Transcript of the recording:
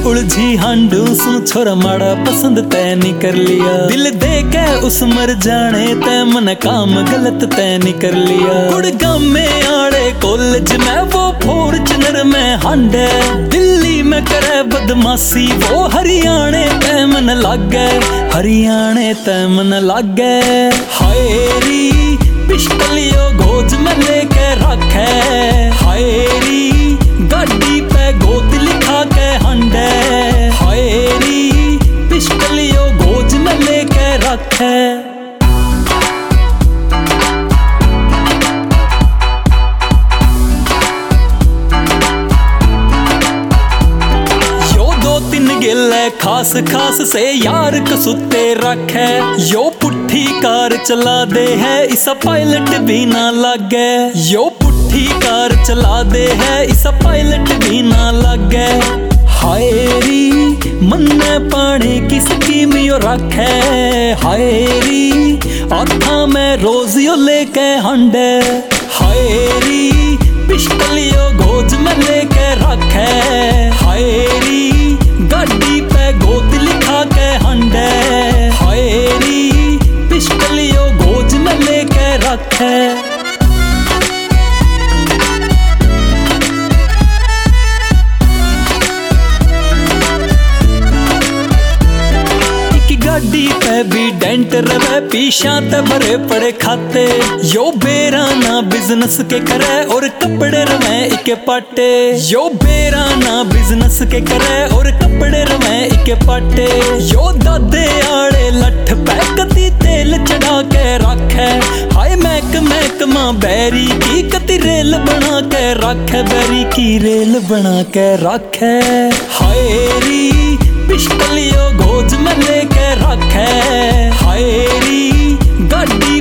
उलझी हांडू सू छोरा माड़ा पसंद तय नहीं कर लिया। दिल दे के उस मर जाने तय मन काम गलत तय नहीं कर लिया। गुड़गांव में आड़े कॉलेज में वो फॉर्च्यूनर में हांडे, दिल्ली में करे बदमाशी वो हरियाणे तय मन लागे, हरियाणे तय मन लागे। हाय री पिस्टलियो गोज में लेके रखे, हाय री गाड़ी पे गोद लिखा के हंडे, हाय री पिस्टलियो गोज में लेके रखे। गिले खास खास से यार कसुते रखे, यो पुट्ठी कार चला दे है इसा पायलट भी ना लागे, यो पुट्ठी कार चला दे है इसा पायलट भी ना लागे। हाय री मन्ने पानी की स्कीम यो रखे, हाय री आथा में रोज यो लेके हंडे, हाय री पिस्टलियो गोज में लेके रखे, हाय री गाड़ी पे गोद लिखा के हंडे, हाय री पिस्टलियो गोज में लेके रखे। गाड़ी पे भी डेंट रवे पीछा ते भरे पड़े खाते, यो बेराना बिजनेस के करे और कपड़े रवे इके पाटे, यो बेराना बिजनेस के करे और कपड़े रवे इके पाटे। यो दादे आड़े लठ पे कती तेल चढ़ा के रखे, हाय महक मां बैरी की कती रेल बना के रखे, बैरी की रेल बना के रखे। हाय री पिस्टलियो गोज में लेके रखे, हाय री गाड़ी